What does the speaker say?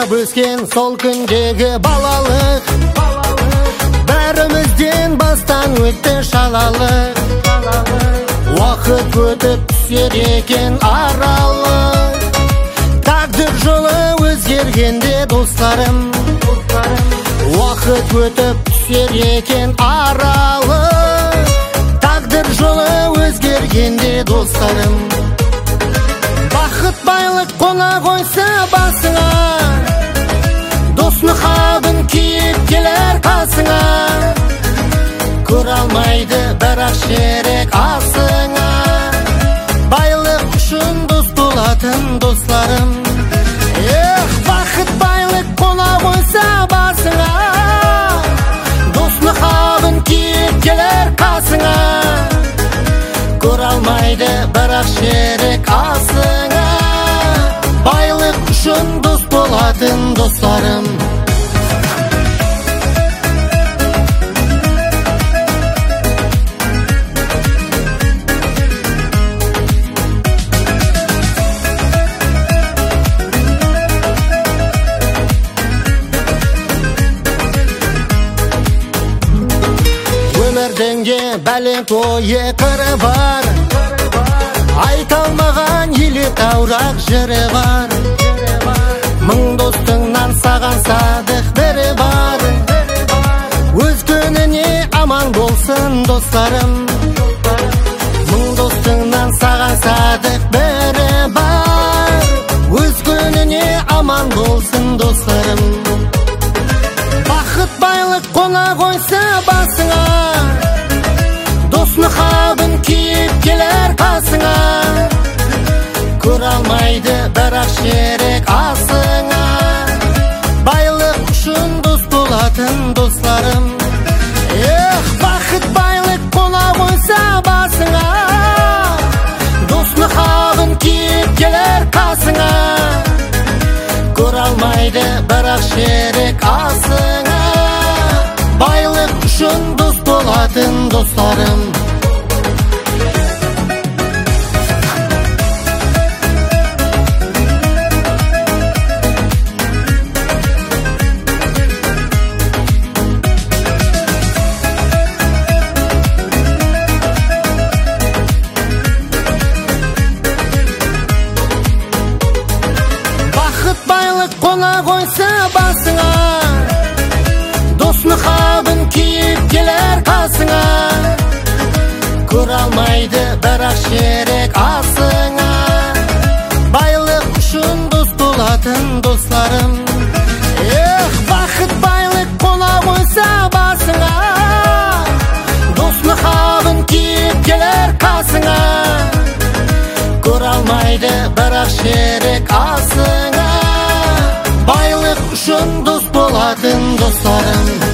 ойнап өскен сол күндегі балалық, бәрімізден бастан өтті шалалық. Уақыт өтіп түсер екен аралық, тағдыр жолы өзгергенде достарым. Уақыт өтіп түсер екен аралық, тағдыр жолы өзгергенде достарым. Бақыт байлық қона қойса басыңа, дос мұхабын киіп келер қасыңа. Көре алмайды бірақ шерек асыңа, байлық үшін дос болатын достарым. Бақыт байлық қона қойса басыңа, дос мұхабын киіп келер қасыңа. Көре алмайды бірақ шерек асыңа, байлық үшін дос болатын достарым. Өмірдің де бәлен тойы қыры бар, айта алмаған елі таурақ жыры бар. Мың достыңнан саған садық бірі бар, өз күніне аман болсын достарым. Мың достыңнан саған садық бірі бар, өз күніне аман болсын достарым. Бақыт байлық қона қойса басыңа, дос мұхабын киіп келер қасыңа. Көре алмайды бірақ шерек асыңа, байлық үшін дос болатын достарым. Бақыт байлық қона қойса басыңа, дос мұхабын киіп келер қасыңа. Көре алмайды бірақ шерек асыңа, байлық үшін дос болатын достарым. Бақыт байлық қона қойса басыңа, дос мұхабын киіп келер қасыңа. Көре алмайды бірақ шерек асыңа, байлық үшін дос болатын достарым. Бақыт байлық қона қойса басыңа, дос мұхабын киіп келер қасыңа. Көре алмайды бірақ шерек асыңа, байлық үшін дос болатын достарым.